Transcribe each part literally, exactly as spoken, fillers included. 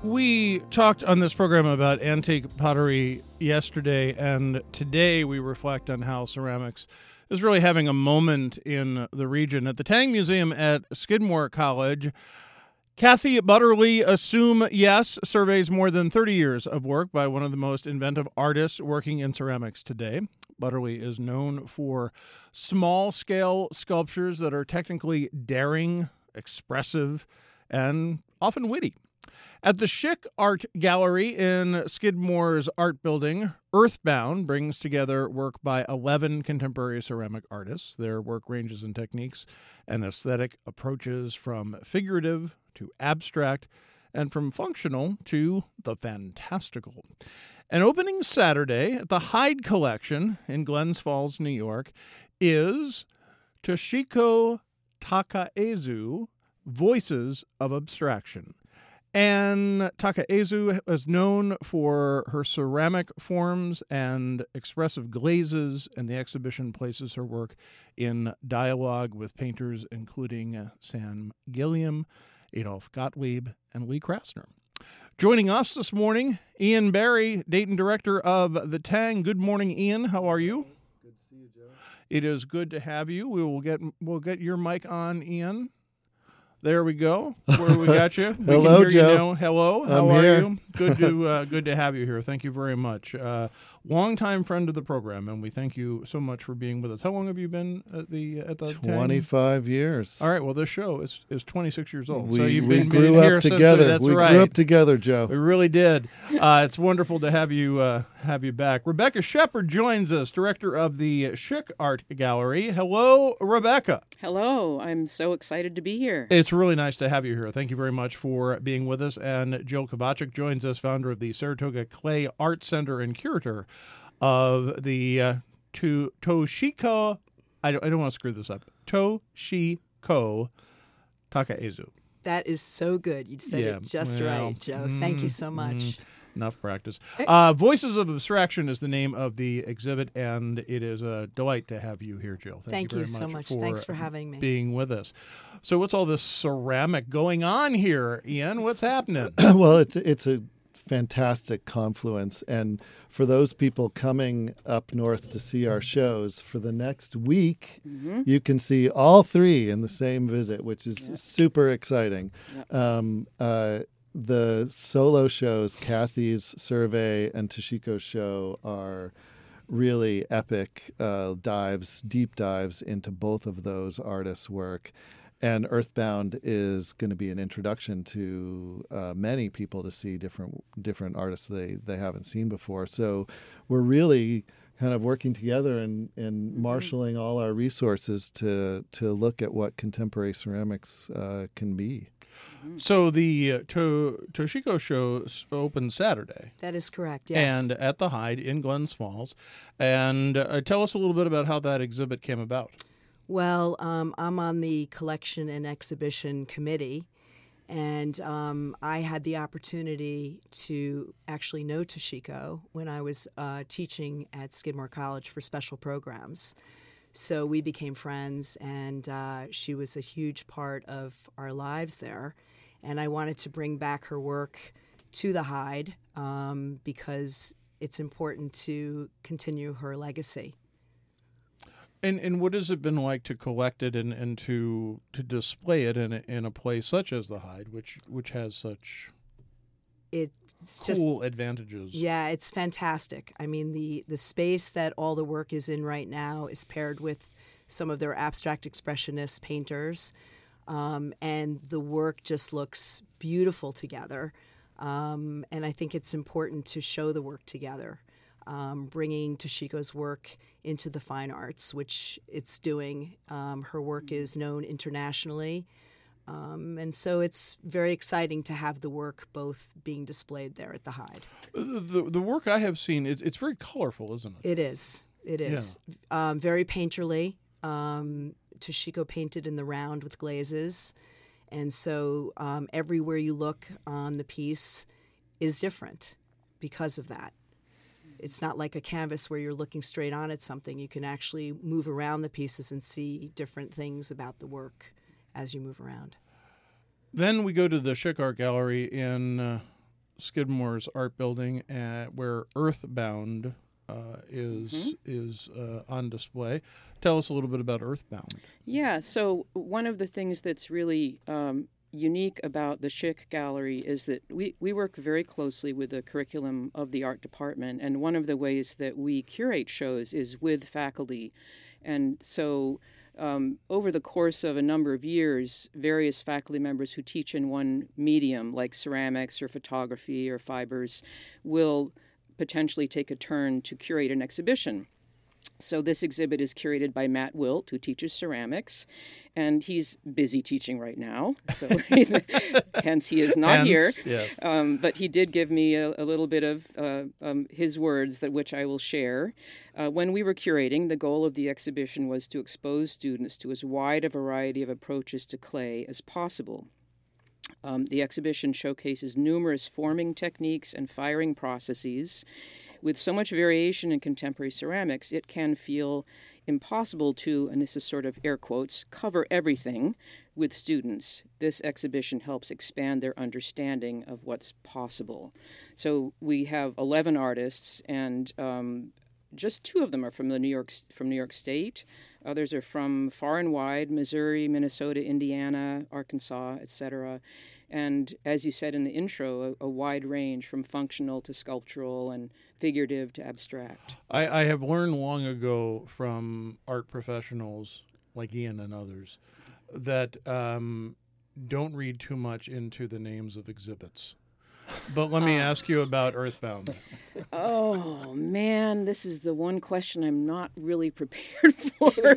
We talked on this program about antique pottery yesterday, and today we reflect on how ceramics is really having a moment in the region. At the Tang Museum at Skidmore College, Kathy Butterly, Assume Yes, surveys more than thirty years of work by one of the most inventive artists working in ceramics today. Butterly is known for small-scale sculptures that are technically daring, expressive, and often witty. At the Schick Art Gallery in Skidmore's art building, Earthbound brings together work by eleven contemporary ceramic artists. Their work ranges in techniques and aesthetic approaches from figurative to abstract and from functional to the fantastical. And opening Saturday at the Hyde Collection in Glens Falls, New York, is Toshiko Takaezu, Voices of Abstraction. And Takaezu is known for her ceramic forms and expressive glazes, and the exhibition places her work in dialogue with painters including Sam Gilliam, Adolf Gottlieb, and Lee Krasner. Joining us this morning, Ian Barry, Dayton Director of the Tang. Good morning, Ian. How are you? Good to see you, Joe. It is good to have you. We will get we'll get your mic on, Ian. There we go. Where we got you. We Hello, can hear Joe. You now. Hello. How I'm are here. you? Good to uh, good to have you here. Thank you very much. Uh, longtime friend of the program, and we thank you so much for being with us. How long have you been at the at the twenty-five Tang? years. All right. Well, this show is is twenty-six years old. We, so you've we been, grew been here up since. together. That's we right. grew up together, Joe. We really did. Uh, it's wonderful to have you uh, have you back. Rebecca Shepard joins us, director of the Schick Art Gallery. Hello, Rebecca. Hello. I'm so excited to be here. It's really nice to have you here. Thank you very much for being with us. And Jill Kovachik joins us, founder of the Saratoga Clay Art Center and curator of the uh, to, Toshiko, I don't, I don't want to screw this up, Toshiko Takaezu. That is so good. You said Yeah, it just well, right, Joe. Thank you so mm, much. mm, enough practice. Uh, Voices of Abstraction is the name of the exhibit, and it is a delight to have you here, Jill. Thank, Thank you, you very so much much. for Thanks for having me. being with us. So what's all this ceramic going on here, Ian? What's happening? Well, it's it's a fantastic confluence, and for those people coming up north to see our shows for the next week, Mm-hmm. you can see all three in the same visit, which is Yep. super exciting. Yep. Um, uh, the solo shows, Kathy's survey and Toshiko's show, are really epic uh, dives, deep dives into both of those artists' work. And Earthbound is going to be an introduction to uh, many people to see different different artists they, they haven't seen before. So we're really kind of working together and, and Mm-hmm. marshaling all our resources to to look at what contemporary ceramics uh, can be. So the uh, to, Toshiko show s- opens Saturday. That is correct, yes. And at the Hyde in Glens Falls. And uh, tell us a little bit about how that exhibit came about. Well, um, I'm on the collection and exhibition committee, and um, I had the opportunity to actually know Toshiko when I was uh, teaching at Skidmore College for special programs. So we became friends, and uh, she was a huge part of our lives there. And I wanted to bring back her work to the Hyde um, because it's important to continue her legacy. And and what has it been like to collect it and, and to to display it in a, in a place such as the Hyde, which which has such It's just cool advantages? Yeah, it's fantastic. I mean, the, the space that all the work is in right now is paired with some of their abstract expressionist painters, um, and the work just looks beautiful together. Um, and I think it's important to show the work together, um, bringing Toshiko's work into the fine arts, which it's doing. Um, her work is known internationally. Um, and so it's very exciting to have the work both being displayed there at the Hyde. The, the, the work I have seen, it's, it's very colorful, isn't it? It is. It is. Um, very painterly. Um, Toshiko painted in the round with glazes. And so um, everywhere you look on the piece is different because of that. It's not like a canvas where you're looking straight on at something. You can actually move around the pieces and see different things about the work as you move around. Then we go to the Schick Art Gallery in uh, Skidmore's art building, uh, where Earthbound uh, is Mm-hmm. is uh, on display. Tell us a little bit about Earthbound. Yeah, so one of the things that's really um, unique about the Schick Gallery is that we, we work very closely with the curriculum of the art department, and one of the ways that we curate shows is with faculty. And so um, over the course of a number of years, various faculty members who teach in one medium, like ceramics or photography or fibers, will potentially take a turn to curate an exhibition. So this exhibit is curated by Matt Wilt, who teaches ceramics, and he's busy teaching right now, so hence he is not Hence, here. Yes. Um, but he did give me a, a little bit of uh, um, his words, that which I will share. Uh, when we were curating, the goal of the exhibition was to expose students to as wide a variety of approaches to clay as possible. Um, the exhibition showcases numerous forming techniques and firing processes. With so much variation in contemporary ceramics, it can feel impossible to, and this is sort of air quotes, cover everything with students. This exhibition helps expand their understanding of what's possible. So we have eleven artists, and um, just two of them are from the New York from New York State. Others are from far and wide: Missouri, Minnesota, Indiana, Arkansas, et cetera. And as you said in the intro, a, a wide range from functional to sculptural and figurative to abstract. I, I have learned long ago from art professionals like Ian and others that um, don't read too much into the names of exhibits. But let me ask you about Earthbound. Oh, man, this is the one question I'm not really prepared for.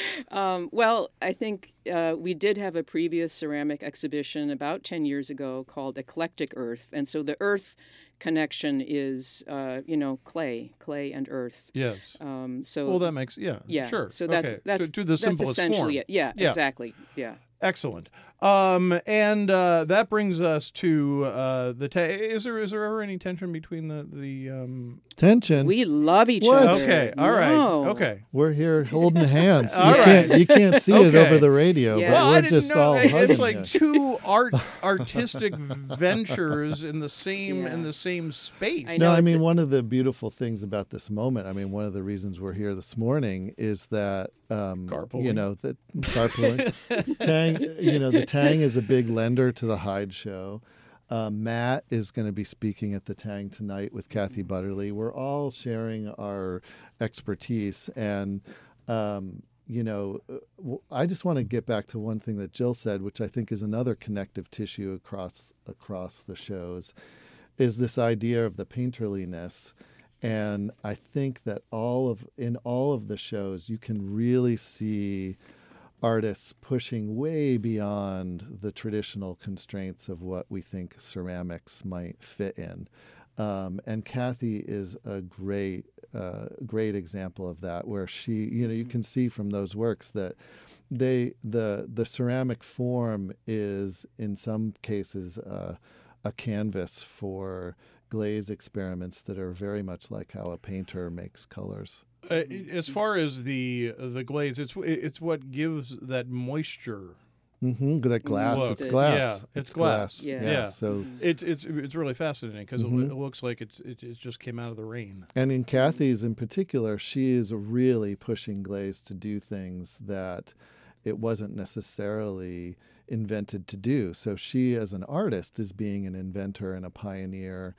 um, well, I think uh, we did have a previous ceramic exhibition about ten years ago called Eclectic Earth. And so the earth connection is, uh, you know, clay, clay and earth. Yes. Um, so Well, that makes, yeah, yeah, sure. So that's, okay. that's, to, to the that's simplest essentially form. it. Yeah, Yeah. exactly. Yeah. Excellent. Um, and uh, that brings us to uh, the. Ta- is there is there ever any tension between the the? Um... Tension. We love each What? other. Okay. All right. No. Okay. We're here holding hands. You All right. can't you can't see it Okay. over the radio, Yeah. but Well, we're I didn't just know. all It's hugging like you. two art artistic ventures in the same Yeah. in the same space. I No, know I it's mean, a- one of the beautiful things about this moment, I mean, one of the reasons we're here this morning is that, um, Carpooling. you know, that carpooling. Tang, you know, the Tang is a big lender to the Hyde Show. Uh, Matt is going to be speaking at the Tang tonight with Kathy Butterly. We're all sharing our expertise. And, um, you know, w- I just want to get back to one thing that Jill said, which I think is another connective tissue across across the shows, is this idea of the painterliness. And I think that all of in all of the shows, you can really see artists pushing way beyond the traditional constraints of what we think ceramics might fit in. Um, and Kathy is a great, uh, great example of that, where she, you know, you can see from those works that they, the the ceramic form is in some cases uh, a canvas for glaze experiments that are very much like how a painter makes colors. Uh, as far as the the glaze, it's it's what gives that moisture. Mm-hmm. That glass, Look. it's glass. Yeah, it's glass. Yeah. Yeah. Yeah. So, It's it's it's really fascinating because Mhm. it, it looks like it's it, it just came out of the rain. and in Kathy's in particular, she is really pushing glaze to do things that it wasn't necessarily invented to do. So she, as an artist, is being an inventor and a pioneer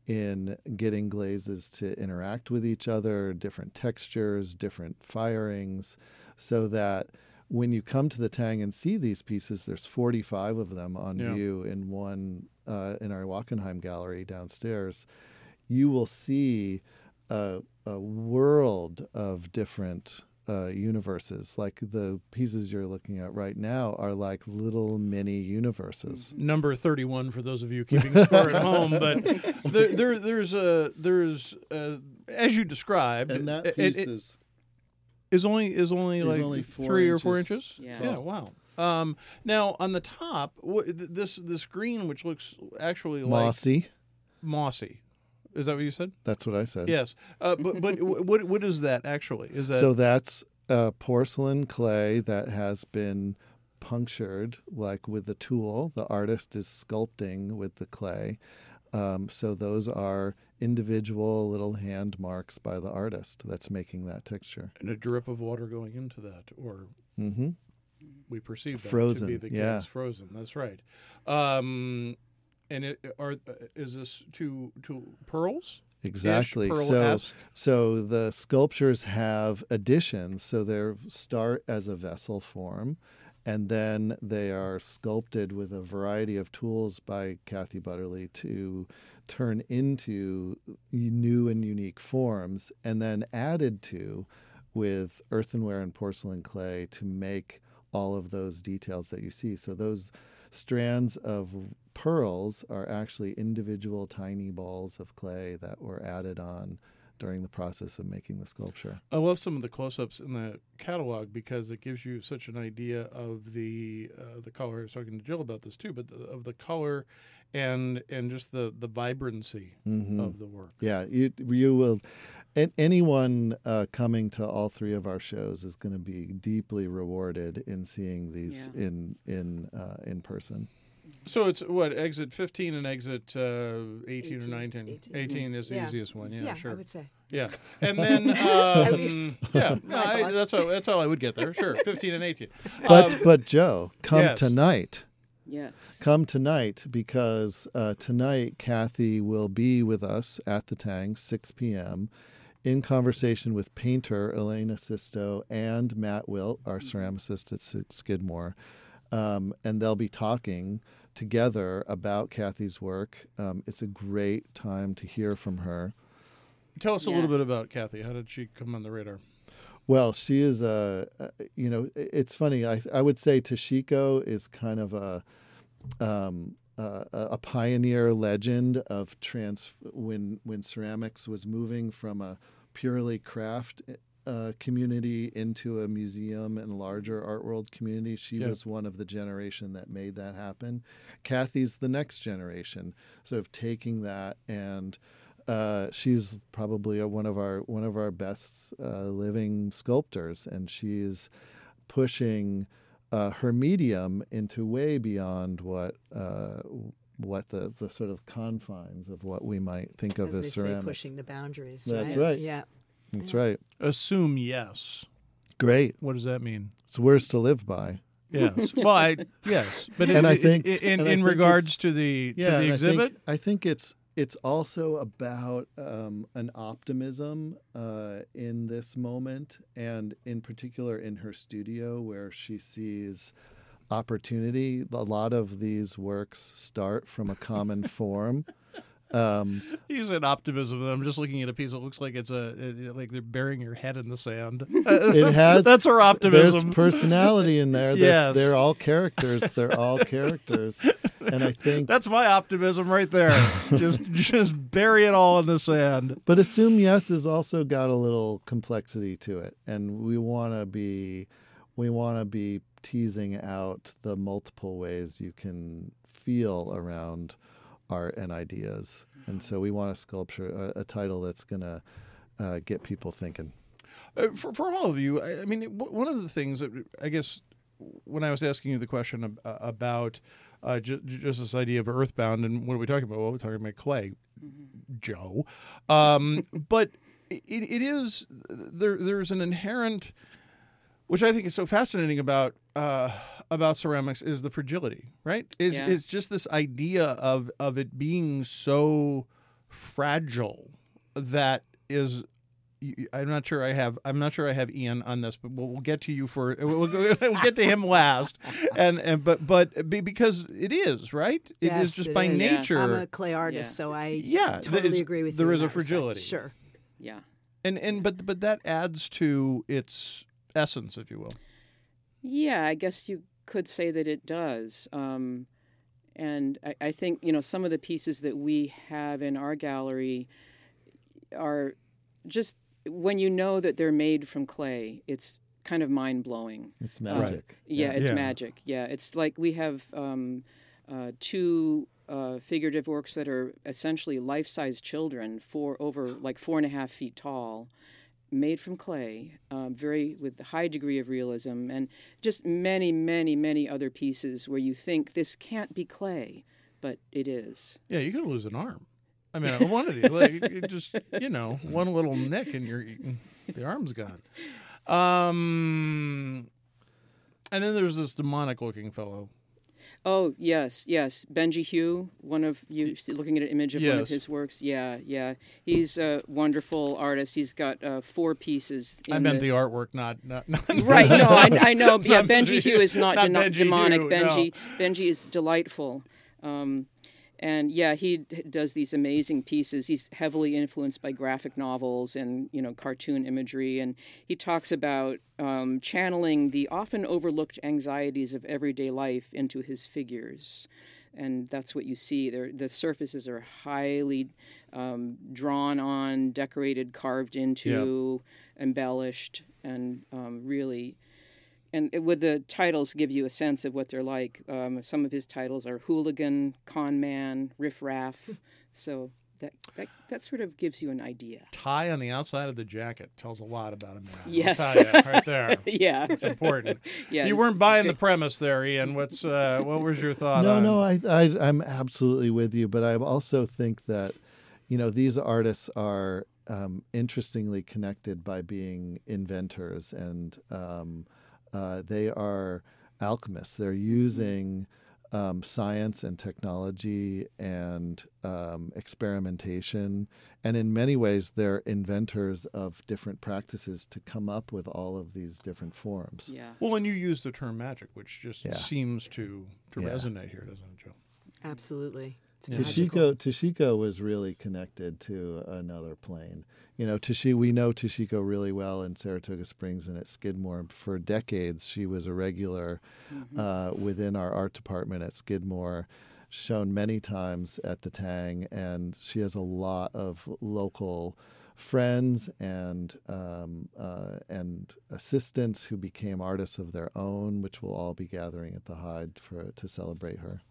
in getting glazes to interact with each other, different textures, different firings, so that when you come to the Tang and see these pieces, there's forty-five of them on Yeah. view in one uh, in our Wackenheim gallery downstairs. You will see a, a world of different uh, universes. Like the pieces you're looking at right now are like little mini universes. Number thirty-one for those of you keeping score at home, but there, there there's a there's a, as you described, And that it- piece it- is is only is only Is like only four three or four inches inches. Yeah. Yeah. Wow. Um, now on the top, wh- th- this this green, which looks actually like mossy. mossy, is that what you said? That's what I said. Yes. Uh, but but wh- what what is that actually? Is that So that's uh, porcelain clay that has been punctured, like with a tool. The artist is sculpting with the clay. Um, so those are individual little hand marks by the artist that's making that texture. And a drip of water going into that, or Mm-hmm. we perceive that Frozen, to be the yeah. case. Frozen. That's right. Um, and it, are is this to to pearls? Exactly. So, Pearl-esque? so the sculptures have additions. So they start as a vessel form, and then they are sculpted with a variety of tools by Kathy Butterly to turn into new and unique forms, and then added to with earthenware and porcelain clay to make all of those details that you see. So those strands of pearls are actually individual tiny balls of clay that were added on during the process of making the sculpture. I love some of the close-ups in the catalog because it gives you such an idea of the uh, the color. I was talking to Jill about this too, but the, of the color and and just the the vibrancy Mm-hmm. of the work. Yeah, you you will. And anyone uh, coming to all three of our shows is going to be deeply rewarded in seeing these Yeah. in in uh, in person. So it's what, exit fifteen and exit uh, eighteen, or eighteen, nineteen? eighteen. eighteen is the Yeah. easiest one. Yeah, yeah, sure. I would say. Yeah, and then um, least yeah, no, my I, thoughts. that's how that's how I would get there. Sure, fifteen and eighteen. But Um, but Joe, come yes. tonight. Yes. Come tonight because uh, tonight Kathy will be with us at the Tang, six p.m., in conversation with painter Elena Sisto and Matt Wilt, our ceramicist at S- Skidmore. Um, and they'll be talking together about Kathy's work. Um, it's a great time to hear from her. Tell us a Yeah. little bit about Kathy. How did she come on the radar? Well, she is a, a- you know, i- it's funny. I I would say Toshiko is kind of a um, uh, a pioneer legend of trans when when ceramics was moving from a purely craft uh, community into a museum and larger art world community. She Yeah. was one of the generation that made that happen. Kathy's the next generation, sort of taking that and. Uh, she's probably a, one of our one of our best uh, living sculptors, and she's pushing uh, her medium into way beyond what uh, what the, the sort of confines of what we might think of As as, they say, ceramics. pushing the boundaries. That's right. right. Yeah. That's Yeah. right. Assume yes. Great. What does that mean? It's words to live by. Yes. Well, I, yes, but And in, I think- in, in, and I in think regards it's- to the Yeah, to the and exhibit, I think, I think it's it's also about um, an optimism uh, in this moment, and in particular in her studio where she sees opportunity. A lot of these works start from a common form. Um, you said optimism. And I'm just looking at a piece that looks like it's a it- like they're burying your head in the sand. It has- that's her optimism. There's personality in there. There's- Yes. They're all characters. They're all characters. And I think That's my optimism right there. just just bury it all in the sand. But Assume Yes has also got a little complexity to it, and we want to be we want to be teasing out the multiple ways you can feel around art and ideas, and so we want a sculpture, a, a title that's going to uh, get people thinking. Uh, for, for all of you, I, I mean, w- one of the things that I guess when I was asking you the question ab- uh, about uh, ju- ju- just this idea of earthbound, and what are we talking about? Well, we're talking about clay, Joe. Um, but it, it is there. There's an inherent, which I think is so fascinating about uh, about ceramics, is the fragility. Right? Is Yeah. it's just this idea of of it being so fragile that is. you- I'm not sure I have. I'm not sure I have Ian on this, but we'll, we'll get to you for. We'll, we'll get to him last, and and but but be- because it is right. It is Yes, just it by is. nature. I'm a clay artist, Yeah. so I Yeah, there totally is- agree with there you. is in a that respect. fragility. Sure. Yeah. and and but but that adds to its essence, if you will. Yeah, I guess you could say that it does. Um, and I, I think, you know, some of the pieces that we have in our gallery are just, when you know that they're made from clay, it's kind of mind-blowing. It's magic. Yeah, it's Yeah. magic. Yeah, it's like we have um, uh, two uh, figurative works that are essentially life-size children, for over like four and a half feet tall, made from clay, um, very with a high degree of realism, and just many, many, many other pieces where you think this can't be clay, but it is. Yeah, you could lose an arm. I mean, one of these, like, you just, you know, one little nick and you're, the arm's gone. Um, and then there's this demonic-looking fellow. Oh, yes, yes. Benji Hugh, one of you looking at an image of yes. one of his works. Yeah, yeah. He's a wonderful artist. He's got uh, four pieces. In I meant the, the artwork, not... not, not right, no, I, I know. Yeah, not Benji Hugh is not, not de- Benji demonic. Hugh, Benji, no. Benji is delightful. Um, and yeah, he d- does these amazing pieces. He's heavily influenced by graphic novels and, you know, cartoon imagery. And he talks about um, channeling the often overlooked anxieties of everyday life into his figures. And that's what you see. They're, the surfaces are highly um, drawn on, decorated, carved into, yeah. embellished, and um, really... And with the titles give you a sense of what they're like. Um, some of his titles are Hooligan, Con Man, Riff Raff. So that, that that sort of gives you an idea. Tie on the outside of the jacket tells a lot about a man. Yes. I'll tell you, right there. Yeah. It's important. Yeah, you it's weren't buying great. the premise there, Ian. What's uh, what was your thought No, on no, I, I, I'm absolutely with you. But I also think that, you know, these artists are um, interestingly connected by being inventors and um, Uh, they are alchemists. They're using um, science and technology and um, experimentation. And in many ways, they're inventors of different practices to come up with all of these different forms. Yeah. Well, and you use the term magic, which just Yeah. seems to, to Yeah. resonate here, doesn't it, Joe? Absolutely. It's Yeah. magical. Toshiko, Toshiko was really connected to another plane. You know, Toshi, we know Toshiko really well in Saratoga Springs and at Skidmore. For decades, she was a regular Mm-hmm. uh, within our art department at Skidmore, shown many times at the Tang, and she has a lot of local friends and um, uh, and assistants who became artists of their own, which will all be gathering at the Hyde for to celebrate her.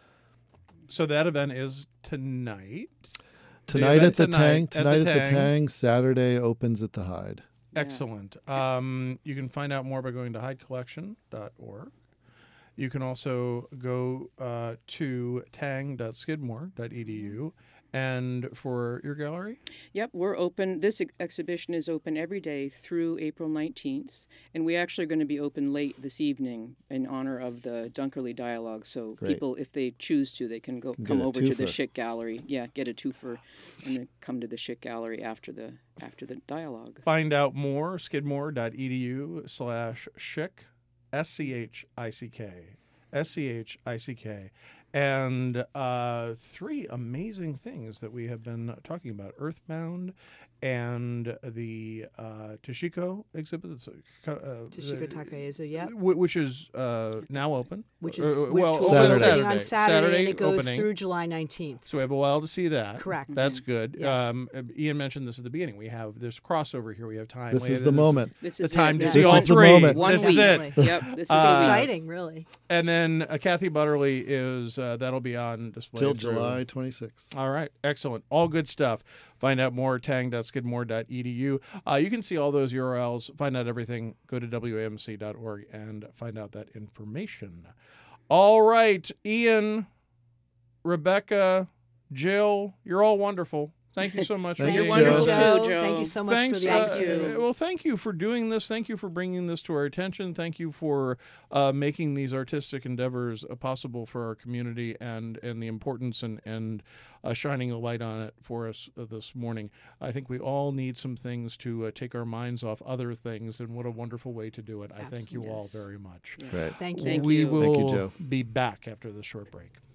So that event is tonight. Tonight event at the tonight Tang. at Tonight the at the Tang. Tang. Saturday opens at the Hyde. Yeah. Excellent. Um, you can find out more by going to hyde collection dot org. You can also go uh, to tang dot skidmore dot e d u. And for your gallery? Yep, we're open. This ex- exhibition is open every day through April nineteenth. And we actually are going to be open late this evening in honor of the Dunkerley Dialogue. So Great. people, if they choose to, they can go Get come a over to the twofer. Schick Gallery. Yeah, get a twofer and then come to the Schick Gallery after the after the dialogue. Find out more, skidmore dot e d u slash schick, S C H I C K, S C H I C K. And uh, three amazing things that we have been talking about: Earthbound and the uh, Toshiko exhibit, uh, Toshiko Takaezu, yeah. wh- which is uh, now open. Which is Uh, which well, will open be Saturday. opening on Saturday, and it goes opening. through July nineteenth. So we have a while to see that. Correct. That's good. Yes. Um, Ian mentioned this at the beginning. We have this crossover here. We have time. This We is have the moment. This The is time it. to Yeah. see This all is the three. moment. One This week. is it. Yep, this is Uh, a week. Exciting, really. And then uh, Kathy Butterly is uh, that'll be on display Till through- July twenty-sixth. All right, excellent. All good stuff. Find out more, tang dot skidmore dot e d u. Uh, you can see all those U R Ls, find out everything, go to w a m c dot org and find out that information. All right, Ian, Rebecca, Jill, you're all wonderful. Thank you so much for Thank being you, You're here. wonderful Joe. too, Joe. Thank you so much Thanks, for the uh, opportunity. well, thank you for doing this. Thank you for bringing this to our attention. Thank you for uh, making these artistic endeavors uh, possible for our community and, and the importance and, and uh, shining a light on it for us uh, this morning. I think we all need some things to uh, take our minds off other things, and what a wonderful way to do it. I thank you all Absolutely. very much. Right. Thank you. Thank we you. will Thank you, Joe. be back after this short break.